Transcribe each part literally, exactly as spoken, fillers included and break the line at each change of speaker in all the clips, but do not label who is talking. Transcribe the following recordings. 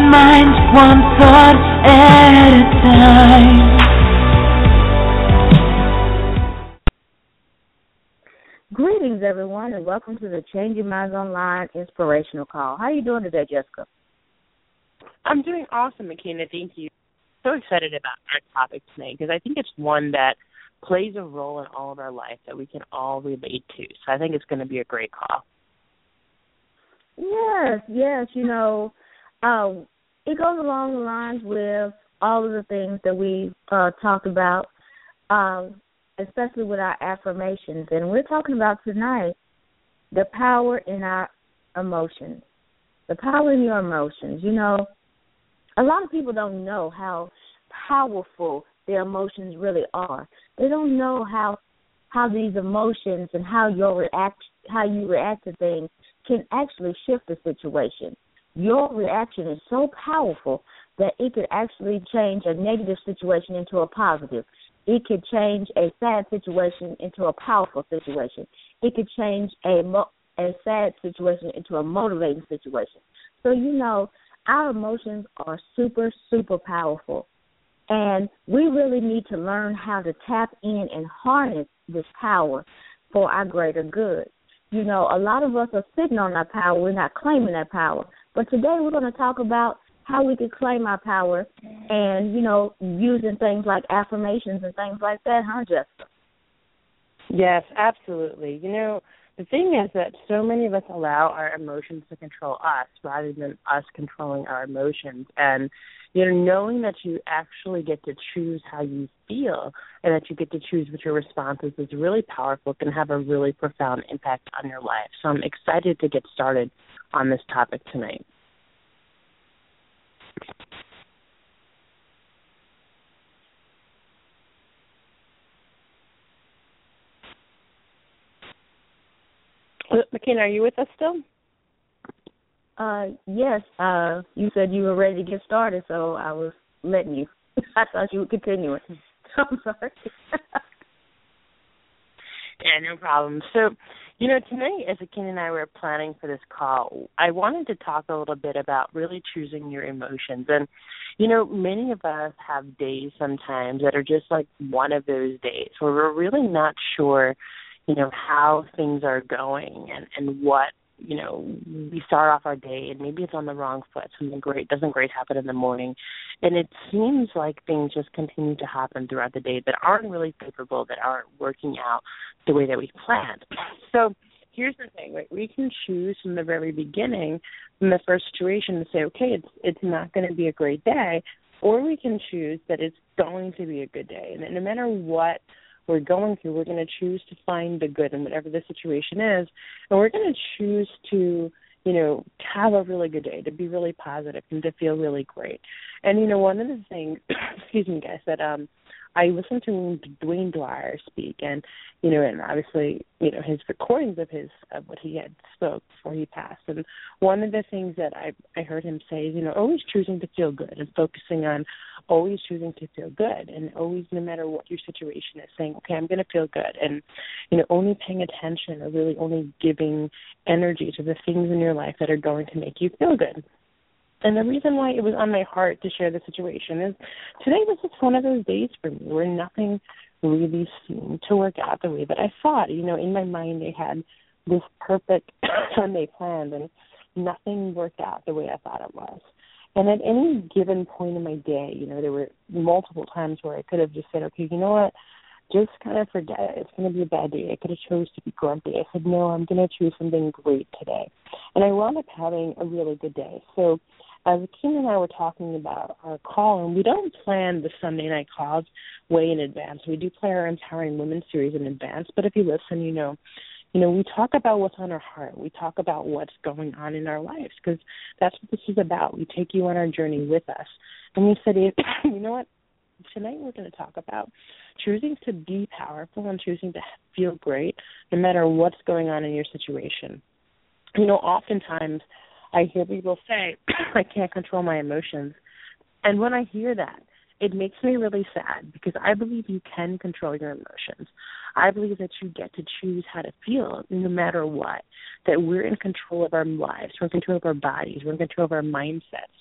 minds one thought at a time.
Greetings, everyone, and welcome to the Changing Minds Online Inspirational Call. How are you doing today, Jessica?
I'm doing awesome, McKenna. Thank you. So excited about our topic tonight because I think it's one that plays a role in all of our life that we can all relate to. So I think it's going to be a great call.
Yes, yes. You know, um, it goes along the lines with all of the things that we uh, talked about, um, especially with our affirmations. And we're talking about tonight the power in our emotions, the power in your emotions. You know, a lot of people don't know how powerful their emotions really are. They don't know how how these emotions and how your react how you react to things can actually shift the situation. Your reaction is so powerful that it could actually change a negative situation into a positive. It could change a sad situation into a powerful situation. It could change a mo- a sad situation into a motivating situation. So, you know, our emotions are super, super powerful. And we really need to learn how to tap in and harness this power for our greater good. You know, a lot of us are sitting on our power. We're not claiming that power. But today we're going to talk about how we can claim our power and, you know, using things like affirmations and things like that, huh, Jessica?
Yes, absolutely. You know, the thing is that so many of us allow our emotions to control us rather than us controlling our emotions. And, you know, knowing that you actually get to choose how you feel and that you get to choose what your response is is really powerful. It can have a really profound impact on your life. So I'm excited to get started on this topic tonight. McKenna, are you with us still?
Uh, yes. Uh, you said you were ready to get started, so I was letting you. I thought you were continuing. I'm sorry.
Yeah, no problem. So, you know, tonight as Akin and I were planning for this call, I wanted to talk a little bit about really choosing your emotions. And, you know, many of us have days sometimes that are just like one of those days where we're really not sure, you know, how things are going and, and what, you know, we start off our day and maybe it's on the wrong foot. Something great, doesn't great happen in the morning. And it seems like things just continue to happen throughout the day that aren't really favorable, that aren't working out the way that we planned. So here's the thing, right? We can choose from the very beginning, from the first situation, to say, okay, it's it's not going to be a great day, or we can choose that it's going to be a good day. And no matter what we're going through, we're going to choose to find the good in whatever the situation is, and we're going to choose to, you know, have a really good day, to be really positive and to feel really great. And, you know, one of the things, excuse me, guys, that um, I listened to Dwayne Dwyer speak, and, you know, and obviously, you know, his recordings of his, of what he had spoke before he passed. And one of the things that I, I heard him say is, you know, always choosing to feel good and focusing on always choosing to feel good, and always, no matter what your situation is, saying, okay, I'm going to feel good, and, you know, only paying attention or really only giving energy to the things in your life that are going to make you feel good. And the reason why it was on my heart to share the situation is today was just one of those days for me where nothing really seemed to work out the way that I thought. You know, in my mind I had this perfect Sunday planned, and nothing worked out the way I thought it was. And at any given point in my day, you know, there were multiple times where I could have just said, okay, you know what, just kind of forget it. It's going to be a bad day. I could have chose to be grumpy. I said, no, I'm going to choose something great today. And I wound up having a really good day. So as Kim and I were talking about our call, and we don't plan the Sunday night calls way in advance. We do play our Empowering Women series in advance. But if you listen, you know, you know, we talk about what's on our heart. We talk about what's going on in our lives, because that's what this is about. We take you on our journey with us. And we said, you know what, tonight we're going to talk about choosing to be powerful and choosing to feel great no matter what's going on in your situation. You know, oftentimes I hear people say, I can't control my emotions. And when I hear that, it makes me really sad, because I believe you can control your emotions. I believe that you get to choose how to feel no matter what, that we're in control of our lives, we're in control of our bodies, we're in control of our mindsets.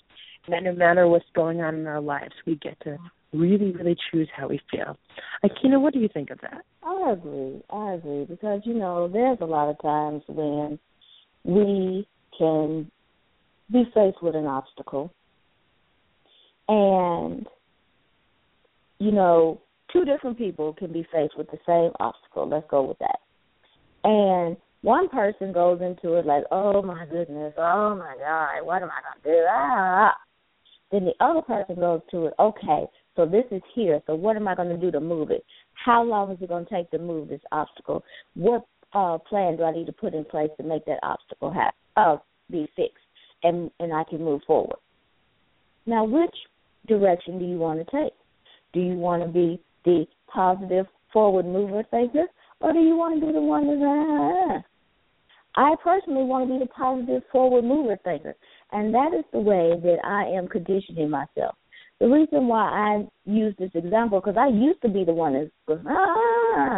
that no matter what's going on in our lives, we get to really, really choose how we feel. Akina, what do you think of that?
I agree. I agree because, you know, there's a lot of times when we can be faced with an obstacle and, you know, two different people can be faced with the same obstacle. Let's go with that. And one person goes into it like, oh, my goodness, oh, my God, what am I going to do? Ah. Then the other person goes to it, okay, so this is here, so what am I going to do to move it? How long is it going to take to move this obstacle? What uh, plan do I need to put in place to make that obstacle have, uh, be fixed and, and I can move forward? Now, which direction do you want to take? Do you want to be the positive forward mover thinker, or do you want to be the one that's, ah, I personally want to be the positive forward mover thinker, and that is the way that I am conditioning myself. The reason why I use this example, because I used to be the one that goes, ah,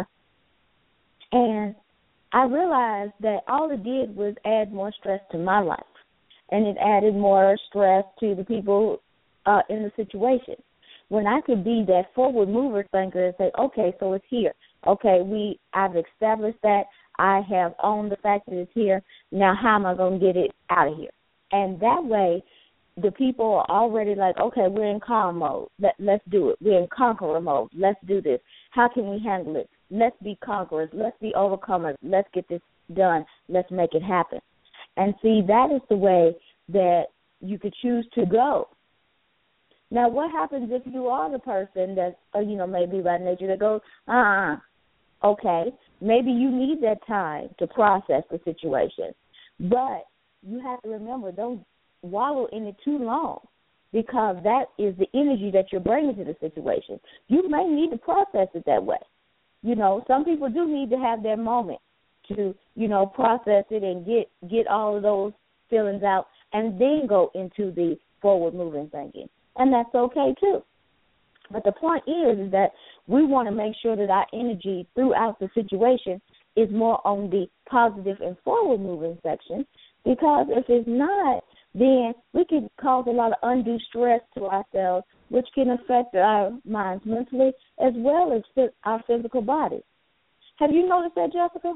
and I realized that all it did was add more stress to my life, and it added more stress to the people uh, in the situation. When I could be that forward mover thinker and say, okay, so it's here. Okay, we I've established that. I have owned the fact that it's here. Now how am I going to get it out of here? And that way, the people are already like, okay, we're in calm mode. Let, let's do it. We're in conqueror mode. Let's do this. How can we handle it? Let's be conquerors. Let's be overcomers. Let's get this done. Let's make it happen. And see, that is the way that you could choose to go. Now, what happens if you are the person that, uh, you know, maybe by nature that goes, uh-uh, okay, maybe you need that time to process the situation. But you have to remember, don't wallow in it too long because that is the energy that you're bringing to the situation. You may need to process it that way. You know, some people do need to have their moment to, you know, process it and get, get all of those feelings out and then go into the forward-moving thinking. And that's okay, too. But the point is, is that we want to make sure that our energy throughout the situation is more on the positive and forward-moving section, because if it's not, then we can cause a lot of undue stress to ourselves, which can affect our minds mentally as well as our physical bodies. Have you noticed that, Jessica?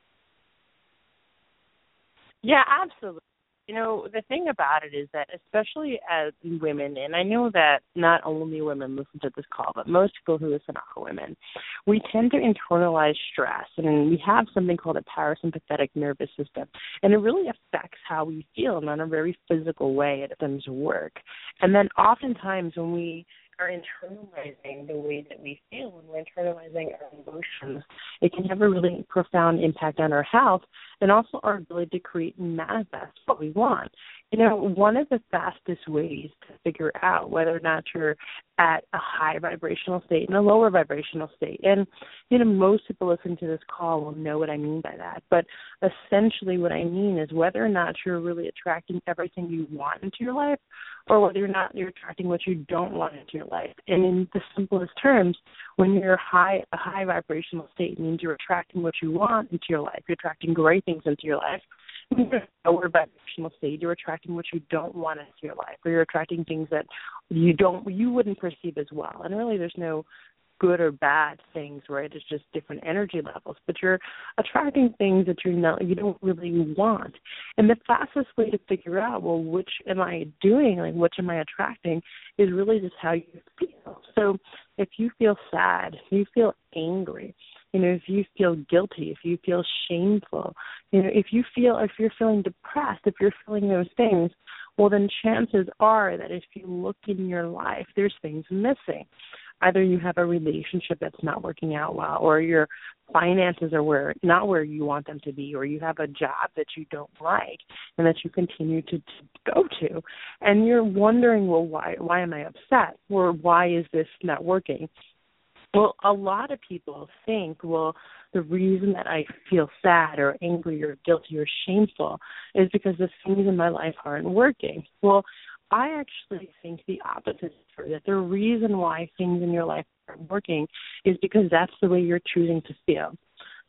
Yeah, absolutely. You know, the thing about it is that especially as women, and I know that not only women listen to this call, but most people who listen are women, we tend to internalize stress, and we have something called a parasympathetic nervous system, and it really affects how we feel in a very physical way. It doesn't work. And then oftentimes when we are internalizing the way that we feel, when we're internalizing our emotions, it can have a really profound impact on our health and also our ability to create and manifest what we want. You know, one of the fastest ways to figure out whether or not you're at a high vibrational state and a lower vibrational state, and, you know, most people listening to this call will know what I mean by that, but essentially what I mean is whether or not you're really attracting everything you want into your life or whether or not you're attracting what you don't want into your life. And in the simplest terms, when you're high, a high vibrational state means you're attracting what you want into your life. You're attracting great things into your life. When you're a lower vibrational state, you're attracting what you don't want into your life, or you're attracting things that you don't, you wouldn't perceive as well. And really, there's no good or bad things, right? It's just different energy levels. But you're attracting things that you're not, you don't really want. And the fastest way to figure out, well, which am I doing? Like, which am I attracting? Is really just how you feel. So, if you feel sad, if you feel angry, you know, if you feel guilty, if you feel shameful, you know, if you feel, if you're feeling depressed, if you're feeling those things, well, then chances are that if you look in your life, there's things missing. Either you have a relationship that's not working out well, or your finances are where not where you want them to be, or you have a job that you don't like and that you continue to, to go to, and you're wondering, well, why why am I upset, or why is this not working? Well, a lot of people think, well, the reason that I feel sad or angry or guilty or shameful is because the things in my life aren't working. Well, I actually think the opposite is true, that the reason why things in your life aren't working is because that's the way you're choosing to feel.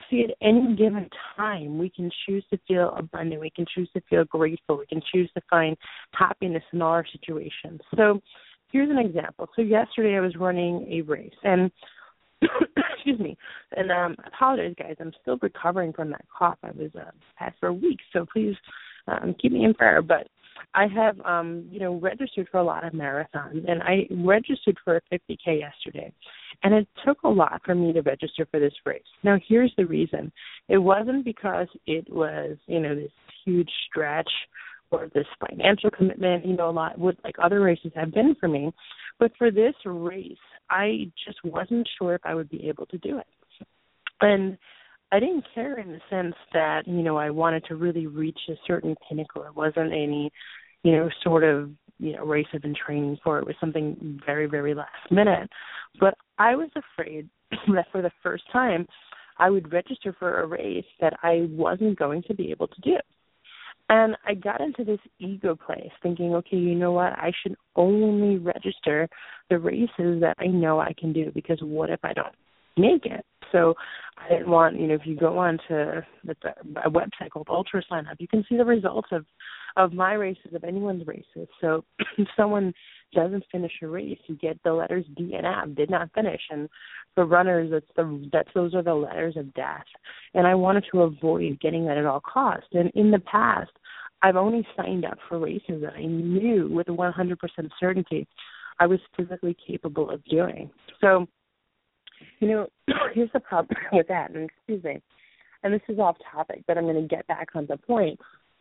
See, at any given time, we can choose to feel abundant. We can choose to feel grateful. We can choose to find happiness in all our situations. So here's an example. So yesterday I was running a race, and excuse me, and um, I apologize, guys. I'm still recovering from that cough. I was uh, had for a week, so please um, keep me in prayer. But I have, um, you know, registered for a lot of marathons, and I registered for a fifty K yesterday. And it took a lot for me to register for this race. Now, here's the reason. It wasn't because it was, you know, this huge stretch or this financial commitment, you know, a lot what like other races have been for me. But for this race, I just wasn't sure if I would be able to do it. And I didn't care in the sense that, you know, I wanted to really reach a certain pinnacle. It wasn't any, you know, sort of, you know, race I've been training for. It was something very, very last minute. But I was afraid that for the first time I would register for a race that I wasn't going to be able to do. And I got into this ego place thinking, okay, you know what, I should only register the races that I know I can do, because what if I don't make it? So I didn't want, you know, if you go on to a website called Ultra Sign Up, you can see the results of, of my races, of anyone's races. So if someone doesn't finish a race, you get the letters D and F, did not finish. And for runners, that's the that's those are the letters of death. And I wanted to avoid getting that at all costs. And in the past, I've only signed up for races that I knew with one hundred percent certainty I was physically capable of doing. So, you know, here's the problem with that, and excuse me, and this is off topic, but I'm going to get back on the point,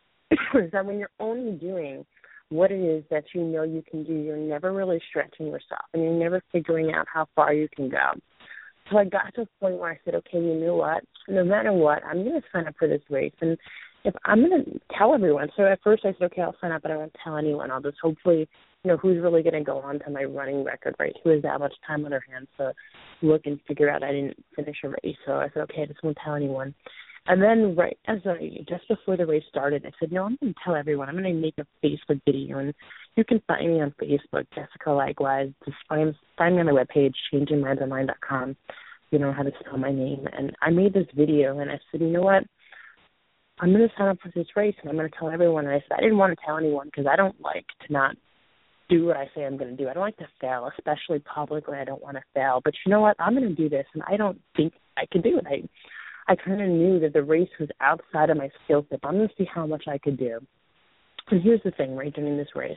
is that when you're only doing what it is that you know you can do, you're never really stretching yourself, and you're never figuring out how far you can go. So I got to a point where I said, okay, you know what, no matter what, I'm going to sign up for this race, and if I'm going to tell everyone. So at first I said, okay, I'll sign up, but I won't tell anyone. I'll just hopefully, you know, who's really going to go on to my running record, right? Who has that much time on their hands to look and figure out I didn't finish a race. So I said, okay, I just won't tell anyone. And then right as I, just before the race started, I said, no, I'm going to tell everyone. I'm going to make a Facebook video, and you can find me on Facebook, Jessica likewise. Just find, find me on my webpage, changing minds online dot com. You know how to spell my name. And I made this video, and I said, you know what? I'm going to sign up for this race, and I'm going to tell everyone. And I said, I didn't want to tell anyone because I don't like to not do what I say I'm going to do. I don't like to fail, especially publicly. I don't want to fail. But you know what? I'm going to do this, and I don't think I can do it. I, I kind of knew that the race was outside of my skill set. I'm going to see how much I could do. And here's the thing, right, during this race,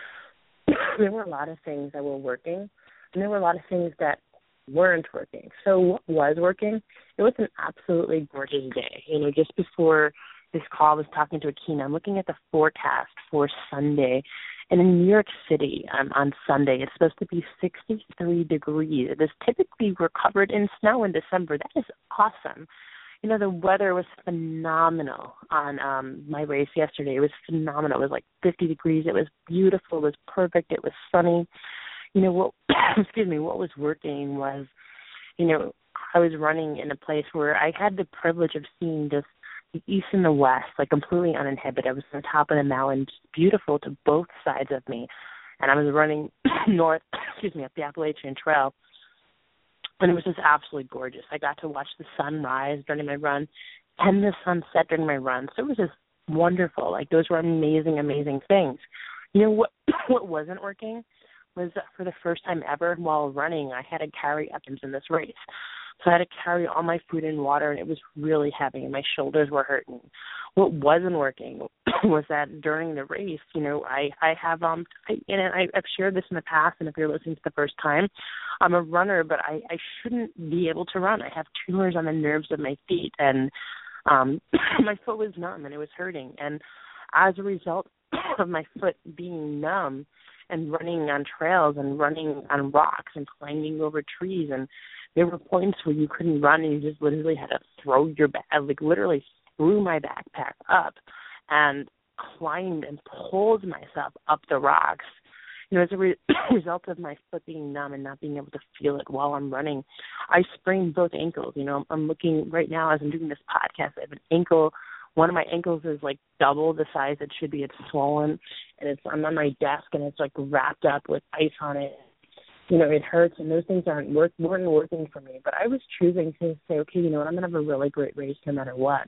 there were a lot of things that were working, and there were a lot of things that weren't working. So what was working? It was an absolutely gorgeous day. You know, just before this call, I was talking to Akina. I'm looking at the forecast for Sunday. And in New York City um, on Sunday, it's supposed to be sixty-three degrees. It is typically we're covered in snow in December. That is awesome. You know, the weather was phenomenal on um, my race yesterday. It was phenomenal. It was like fifty degrees. It was beautiful. It was perfect. It was sunny. You know, what, excuse me, what was working was, you know, I was running in a place where I had the privilege of seeing just the east and the west, like completely uninhibited. I was on top of the mountain, just beautiful to both sides of me. And I was running north, excuse me, up the Appalachian Trail. And it was just absolutely gorgeous. I got to watch the sun rise during my run and the sun set during my run. So it was just wonderful. Like, those were amazing, amazing things. You know, what what wasn't working was that for the first time ever while running, I had to carry items in this race. So I had to carry all my food and water, and it was really heavy, and my shoulders were hurting. What wasn't working was that during the race, you know, I, I have, um, I, and I, I've shared this in the past, and if you're listening to the first time, I'm a runner, but I, I shouldn't be able to run. I have tumors on the nerves of my feet, and um, my foot was numb, and it was hurting. And as a result of my foot being numb and running on trails and running on rocks and climbing over trees, and there were points where you couldn't run and you just literally had to throw your back, like literally threw my backpack up and climbed and pulled myself up the rocks. You know, as a re- result of my foot being numb and not being able to feel it while I'm running, I sprained both ankles. You know, I'm looking right now as I'm doing this podcast, I have an ankle. One of my ankles is like double the size it should be. It's swollen, and it's I'm on my desk, and it's like wrapped up with ice on it. you know, it hurts and those things aren't work weren't working for me. But I was choosing to say, okay, you know what, I'm gonna have a really great race no matter what.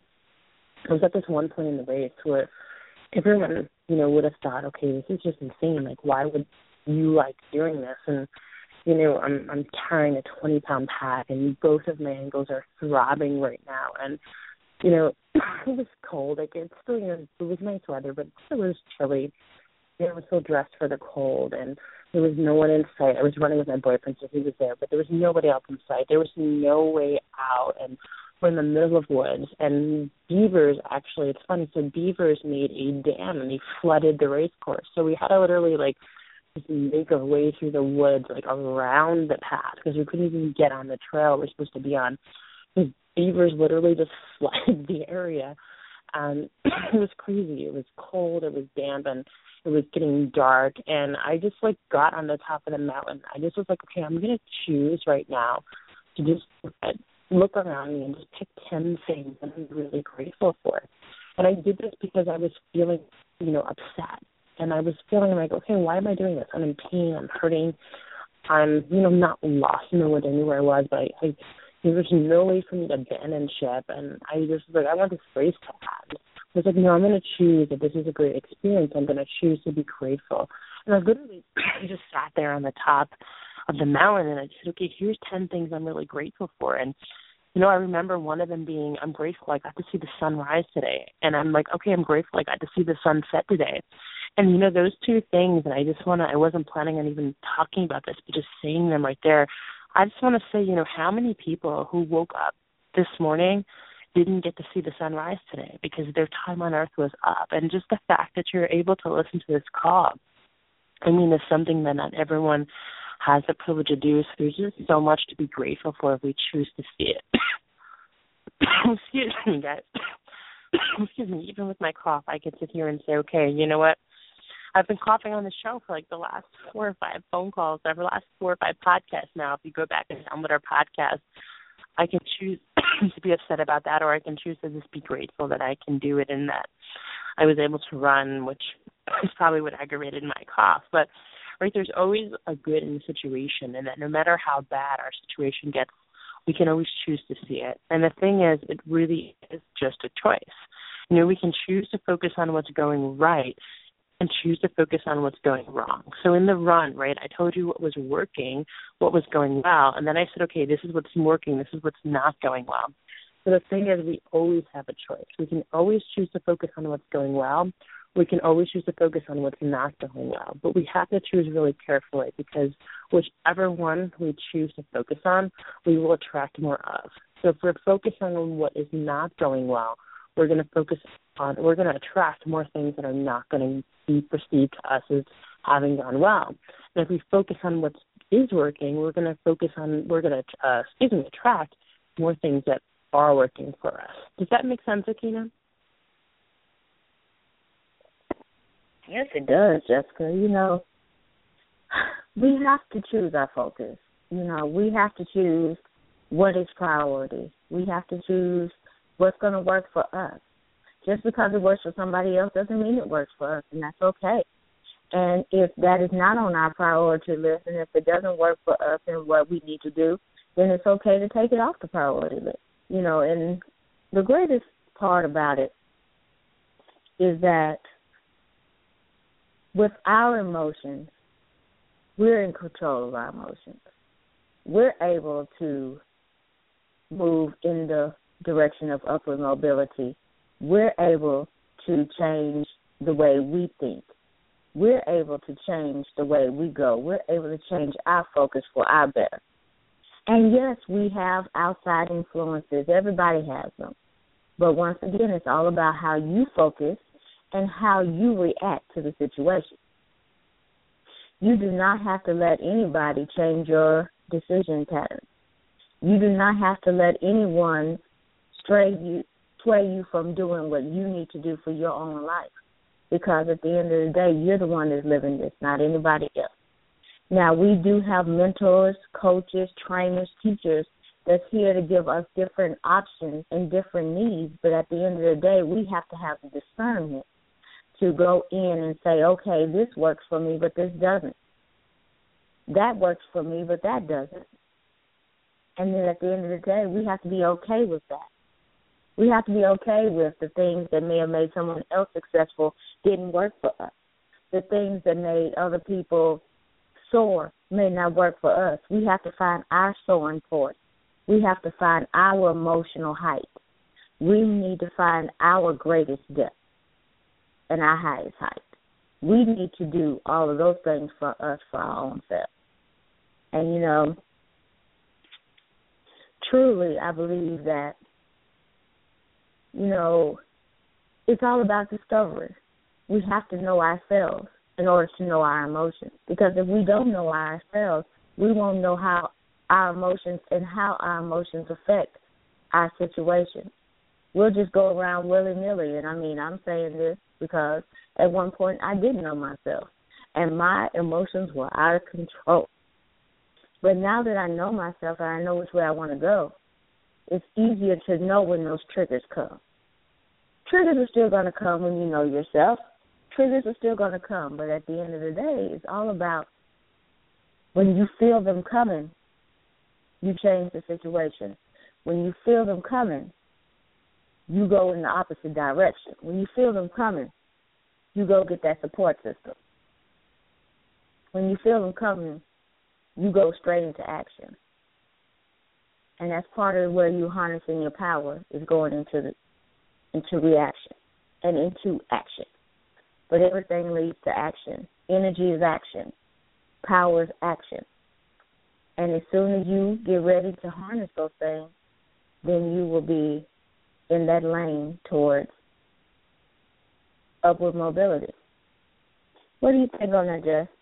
I was at this one point in the race where everyone, you know, would have thought, okay, this is just insane. Like, why would you like doing this? And you know, I'm I'm carrying a twenty pound pack, and both of my ankles are throbbing right now. And you know, it was cold. Like it's still, you know, it was nice weather, but it was chilly. You know, I was still dressed for the cold, and there was no one in sight. I was running with my boyfriend, so he was there, but there was nobody else in sight. There was no way out, and we're in the middle of woods. And beavers, actually, it's funny. So beavers made a dam, and they flooded the race course. So we had to literally like just make our way through the woods, like around the path, because we couldn't even get on the trail we're supposed to be on. The beavers literally just flooded the area. Um, it was crazy. It was cold. It was damp, and it was getting dark. And I just like got on the top of the mountain. I just was like, okay, I'm going to choose right now to just look around me and just pick ten things that I'm really grateful for. And I did this because I was feeling, you know, upset. And I was feeling like, okay, why am I doing this? I'm in pain. I'm hurting. I'm, you know, not lost in the woods. I knew where I was, but I, I, there was no way for me to abandon ship. And I just was like, I want this race to end. I was like, no, I'm going to choose that this is a great experience. I'm going to choose to be grateful. And I literally just sat there on the top of the mountain, and I said, okay, here's ten things I'm really grateful for. And, you know, I remember one of them being, I'm grateful I got to see the sun rise today. And I'm like, okay, I'm grateful I got to see the sun set today. And, you know, those two things, and I just want to, I wasn't planning on even talking about this, but just saying them right there, I just want to say, you know, how many people who woke up this morning didn't get to see the sunrise today because their time on earth was up. And just the fact that you're able to listen to this call, I mean, it's something that not everyone has the privilege to do. So there's just so much to be grateful for if we choose to see it. Excuse me, guys. Excuse me. Even with my cough, I can sit here and say, okay, you know what? I've been coughing on the show for like the last four or five phone calls, over the last four or five podcasts now. If you go back and download our podcast, I can choose to be upset about that, or I can choose to just be grateful that I can do it and that I was able to run, which is probably what aggravated my cough. But, right, there's always a good in the situation, and that no matter how bad our situation gets, we can always choose to see it. And the thing is, it really is just a choice. You know, we can choose to focus on what's going right and choose to focus on what's going wrong. So in the run, right, I told you what was working, what was going well, and then I said, okay, this is what's working, this is what's not going well. So the thing is, we always have a choice. We can always choose to focus on what's going well. We can always choose to focus on what's not going well. But we have to choose really carefully, because whichever one we choose to focus on, we will attract more of. So if we're focusing on what is not going well, we're going to focus on, we're going to attract more things that are not going to be perceived to us as having gone well. And if we focus on what is working, we're going to focus on, we're going to, uh, excuse me, attract more things that are working for us. Does that make sense, Akina?
Yes, it does, Jessica. You know, we have to choose our focus. You know, we have to choose what is priority. We have to choose what's going to work for us. Just because it works for somebody else doesn't mean it works for us, and that's okay. And if that is not on our priority list, and if it doesn't work for us and what we need to do, then it's okay to take it off the priority list. You know, and the greatest part about it is that with our emotions, we're in control of our emotions. We're able to move in the direction of upward mobility. We're able to change the way we think. We're able to change the way we go. We're able to change our focus for our better. And yes, we have outside influences. Everybody has them. But once again, it's all about how you focus and how you react to the situation. You do not have to let anybody change your decision pattern. You do not have to let anyone stray you, sway you from doing what you need to do for your own life. Because at the end of the day, you're the one that's living this, not anybody else. Now, we do have mentors, coaches, trainers, teachers that's here to give us different options and different needs. But at the end of the day, we have to have the discernment to go in and say, okay, this works for me, but this doesn't. that works for me, but that doesn't. And then at the end of the day, we have to be okay with that. We have to be okay with the things that may have made someone else successful didn't work for us. The things that made other people soar may not work for us. We have to find our soaring point. We have to find our emotional height. We need to find our greatest depth and our highest height. We need to do all of those things for us, for our own self. And, you know, truly, I believe that, you know, it's all about discovery. We have to know ourselves in order to know our emotions. Because if we don't know ourselves, we won't know how our emotions and how our emotions affect our situation. We'll just go around willy-nilly. And, I mean, I'm saying this because at one point I didn't know myself, and my emotions were out of control. But now that I know myself and I know which way I want to go, it's easier to know when those triggers come. Triggers are still going to come when you know yourself. Triggers are still going to come, but at the end of the day, it's all about when you feel them coming, you change the situation. When you feel them coming, you go in the opposite direction. When you feel them coming, you go get that support system. When you feel them coming, you go straight into action. And that's part of where you're harnessing your power, is going into the into reaction and into action. But everything leads to action. Energy is action. Power is action. And as soon as you get ready to harness those things, then you will be in that lane towards upward mobility. What do you think on that, Jess?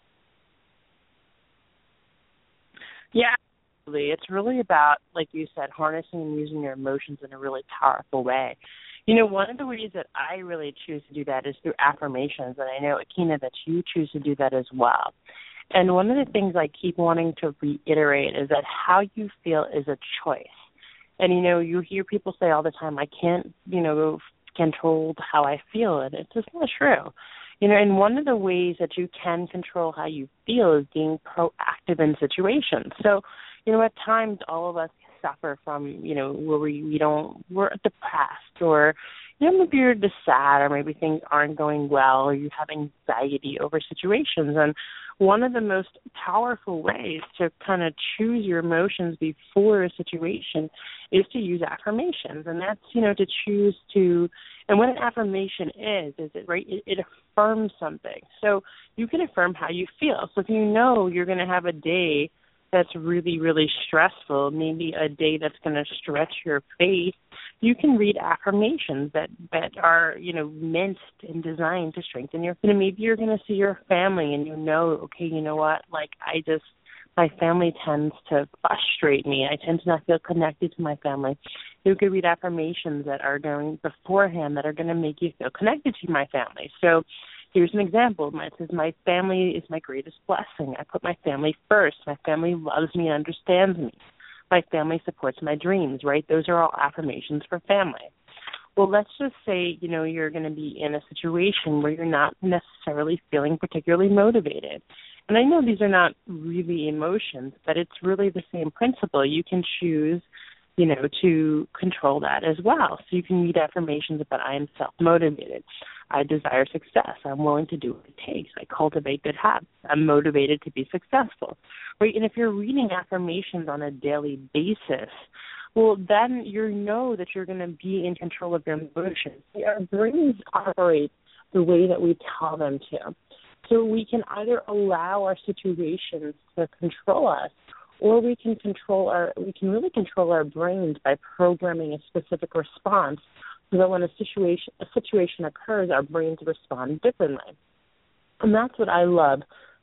Yeah, absolutely. It's really about, like you said, harnessing and using your emotions in a really powerful way. You know, one of the ways that I really choose to do that is through affirmations, and I know, Akina, that you choose to do that as well. And one of the things I keep wanting to reiterate is that how you feel is a choice. And, you know, you hear people say all the time, I can't, you know, control how I feel, and it's just not true. You know, and one of the ways that you can control how you feel is being proactive in situations. So, you know, at times all of us suffer from, you know, where we, we don't, we're depressed, or, you know, maybe you're just sad, or maybe things aren't going well, or you have anxiety over situations. And one of the most powerful ways to kind of choose your emotions before a situation is to use affirmations. And that's, you know, to choose to, and what an affirmation is, is it, right, it, it affirms something. So you can affirm how you feel. So if you know you're going to have a day that's really, really stressful, maybe a day that's going to stretch your faith, you can read affirmations that, that are, you know, meant and designed to strengthen your, you know, maybe you're going to see your family and you know, okay, you know what, like I just, my family tends to frustrate me. I tend to not feel connected to my family. You could read affirmations that are going beforehand that are going to make you feel connected to my family. So here's an example. It says, my family is my greatest blessing. I put my family first. My family loves me and understands me. My family supports my dreams, right? Those are all affirmations for family. Well, let's just say, you know, you're going to be in a situation where you're not necessarily feeling particularly motivated. And I know these are not really emotions, but it's really the same principle. You can choose, you know, to control that as well. So you can read affirmations about, I am self-motivated. I desire success. I'm willing to do what it takes. I cultivate good habits. I'm motivated to be successful. Right? And if you're reading affirmations on a daily basis, well, then you know that you're going to be in control of your emotions. Our brains operate the way that we tell them to. So we can either allow our situations to control us, or we can control our, we can really control our brains by programming a specific response so that when a situation, a situation occurs, our brains respond differently. And that's what I love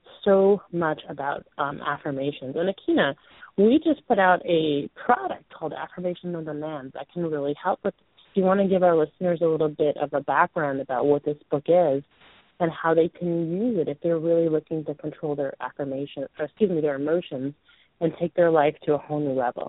so much about um, affirmations. And Akina, we just put out a product called Affirmation on Demand that can really help with this. Do you want to give our listeners a little bit of a background about what this book is and how they can use it if they're really looking to control their affirmation, or excuse me, their emotions, and take their life to a whole new level?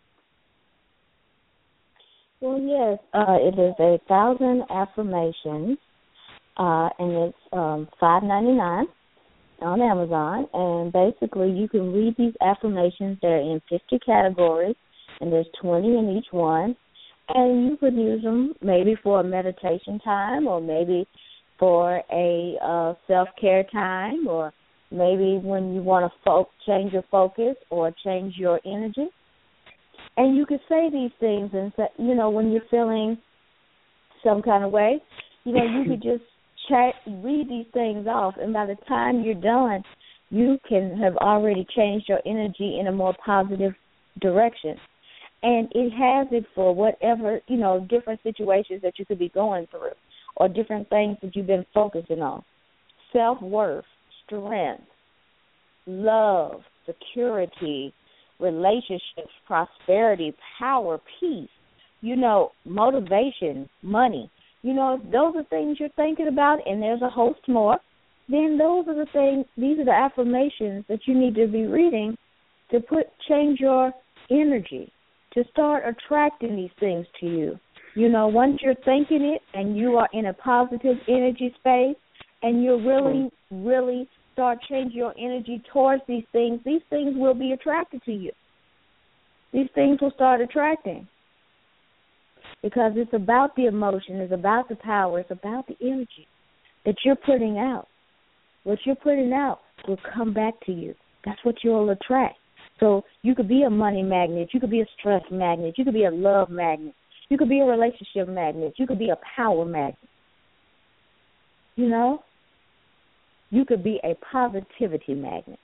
Well, yes, uh, it is a thousand affirmations, uh, and it's um, five ninety-nine. on Amazon, and basically you can read these affirmations. They're in fifty categories, and there's twenty in each one, and you could use them maybe for a meditation time, or maybe for a uh, self-care time, or maybe when you want to fo- change your focus or change your energy. And you could say these things, and say, you know, when you're feeling some kind of way, you know, you could just chat, read these things off, and by the time you're done, you can have already changed your energy in a more positive direction. And it has it for whatever, you know, different situations that you could be going through, or different things that you've been focusing on. Self-worth, strength, love, security, relationships, prosperity, power, peace, you know, motivation, money. You know, if those are things you're thinking about, and there's a host more, then those are the things, these are the affirmations that you need to be reading to put change your energy, to start attracting these things to you. You know, once you're thinking it and you are in a positive energy space and you're really, really start changing your energy towards these things, these things will be attracted to you. These things will start attracting. Because it's about the emotion, it's about the power, it's about the energy that you're putting out. What you're putting out will come back to you. That's what you'll attract. So you could be a money magnet, you could be a stress magnet, you could be a love magnet, you could be a relationship magnet, you could be a power magnet. You know? You could be a positivity magnet.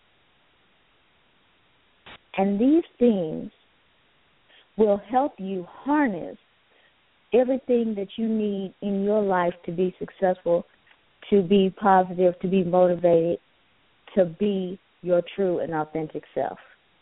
And these things will help you harness everything that you need in your life to be successful, to be positive, to be motivated, to be your true and authentic self.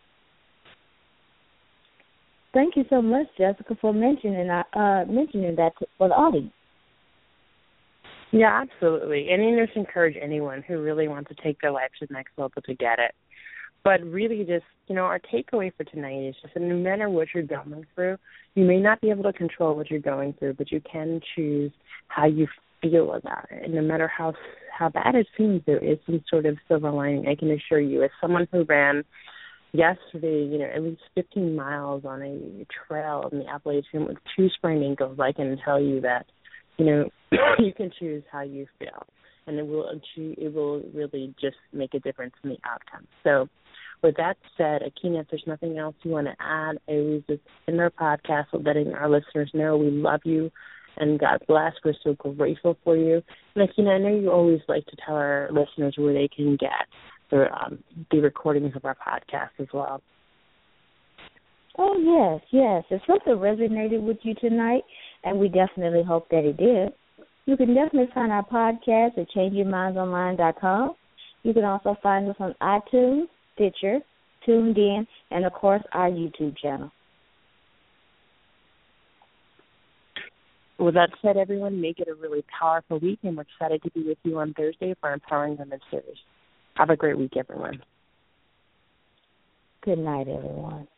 Thank you so much, Jessica, for mentioning uh, mentioning that to, for the audience.
Yeah, absolutely. And I just encourage anyone who really wants to take their life to the next level to get it. But really just, you know, our takeaway for tonight is just that no matter what you're going through, you may not be able to control what you're going through, but you can choose how you feel about it. And no matter how how bad it seems, there is some sort of silver lining. I can assure you, as someone who ran yesterday, you know, at least fifteen miles on a trail in the Appalachian with two sprained ankles, I can tell you that, you know, you can choose how you feel, and it will it will really just make a difference in the outcome. So with that said, Akina, if there's nothing else you want to add, I was just in our podcast letting our listeners know we love you and God bless. We're so grateful for you. And Akina, I know you always like to tell our listeners where they can get the, um, the recordings of our podcast as well.
Oh, yes, yes. If something resonated with you tonight, and we definitely hope that it did, you can definitely find our podcast at change your minds online dot com. You can also find us on iTunes, Stitcher, Tuned In, and, of course, our YouTube channel.
With that said, everyone, make it a really powerful week, and we're excited to be with you on Thursday for our Empowering Women series. Have a great week, everyone.
Good night, everyone.